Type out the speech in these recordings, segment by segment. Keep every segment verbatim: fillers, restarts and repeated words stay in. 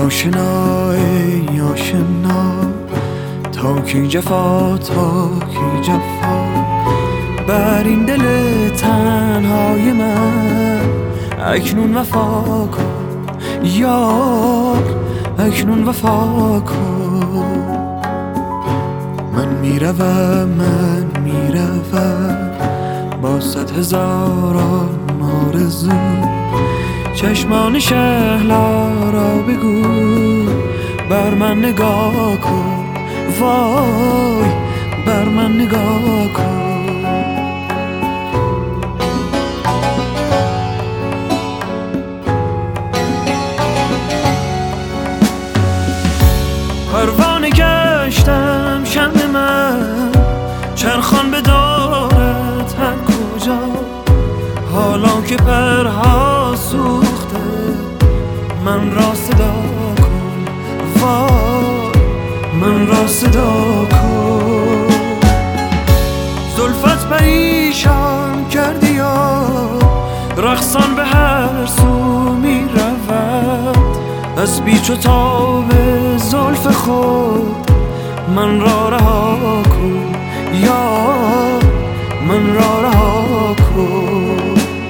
آشنا ای آشنا، تا کی جفا تا کی جفا، بر این دل تنهای من اکنون وفا کن یار، اکنون وفا کن. من میروم من میروم با صد هزاران آرزو، چشمان شهلا را بگو بر من نگاه کن، وای بر من نگاه کن. پروانه گشتم شمع من، چرخان بدارد هر کجا، حالا که پرها سوخته من را صدا کن، وای من را صدا کن. زلفت پریشان کردی یا رقصان به هر سو می رود، از بیچ و تاب زلف خود من را رها کن یا من را رها کن.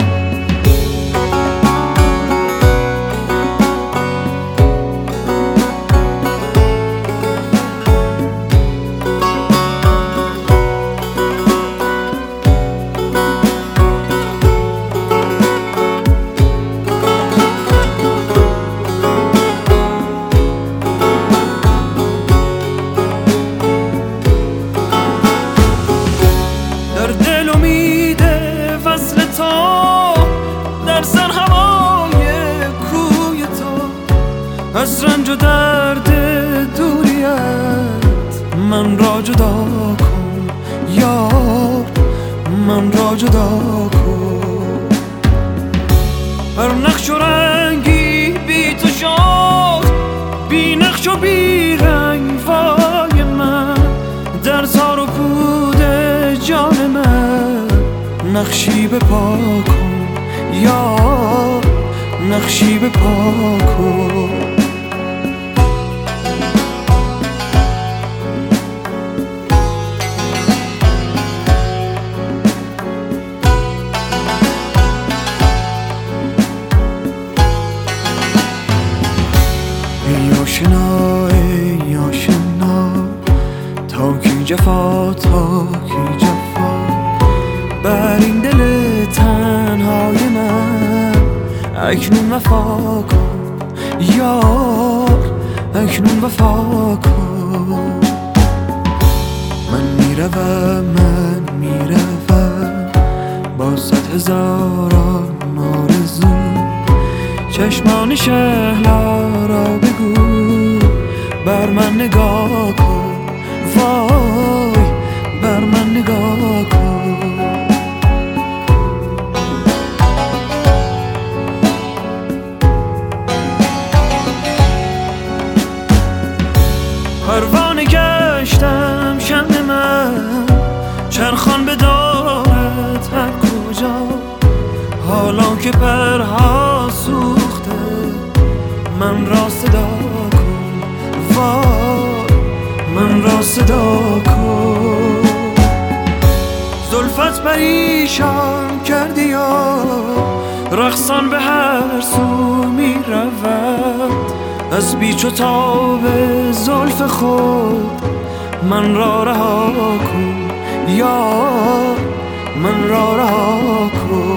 در سر هوای کوی تو، از رنج و درد دوریت من را جدا کن یار، من را جدا کن. هر نقش و رنگی بی تو شد، بی نقش و بی رنگ وای من، در تار و پود جان من نقشی به پا کن یا نقشی به پا کن. ای آشنا ای آشنا، تا کی جفا تا کی جفا، بر این دل تنهای من اکنون وفا کن یار، اکنون وفا کن. من میروم من میروم با صد هزاران آرزو، چشمان شهلا را بگو بر من نگاه کن، وای بر من نگاه کن. پروانه گشتم شمع من، چرخان بدارد هر کجا، حالا که پرها سوخته من را صدا کن، وای من را صدا کن. زلفت پریشان کردی یا رقصان به هر سو می رود، از بیچ و تاب زلف خود من را رها کن یا من را رها کن.